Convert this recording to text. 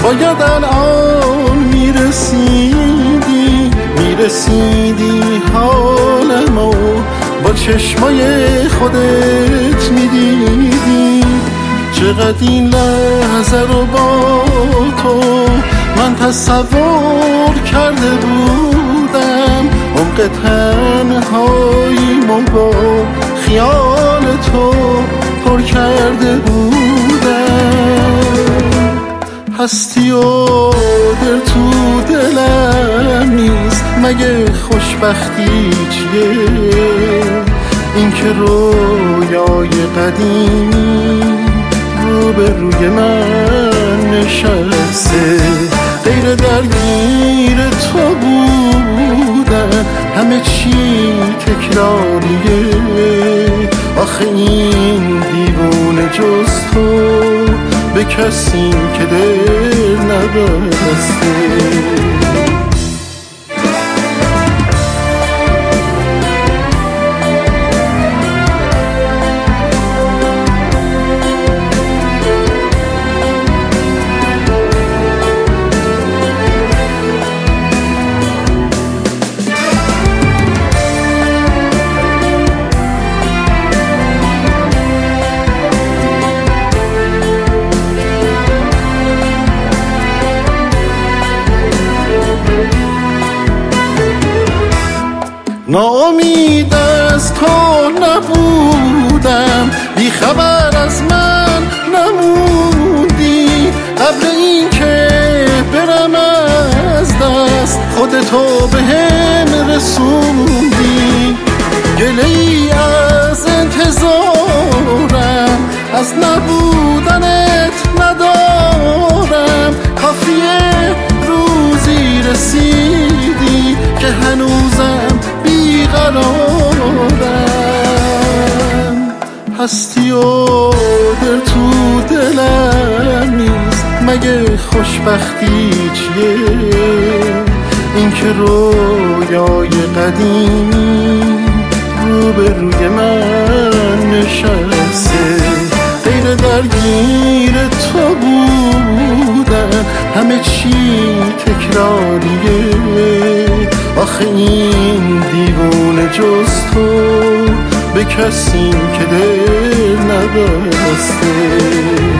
باید الان میرسیدی حالمو با چشمای خودت میدیدی. چقدر این لحظه رو با تو من تصور کرده بودم، عمق تنهاییمو با خیال تو پر کرده بودم. هستی و دل تو دلم نیست، مگه خوشبختی چیه؟ این که رویای قدیمی رو به روی من نشسته، غیر درگیر تو بودن همه چی تکراریه. آخه این دیوونه جز تو به کسی که دل نبسته. ناامید از تو نبودم، بی خبر از من نموندی. قبل این که برم از دست خودتو به هم رسوندی. گله ای از انتظارم از نبودنت ندارم، کافیه روزی رسیدی که هنوزم بیقرارم. هستی و دل تو دلم نیست، مگه خوشبختی چیه؟ این که رویای قدیمی رو به روی من نشسته، غیر درگیر تو بودن همه چی تکراریه. آخه این دیوونه جز تو به کسی که دل نبسته.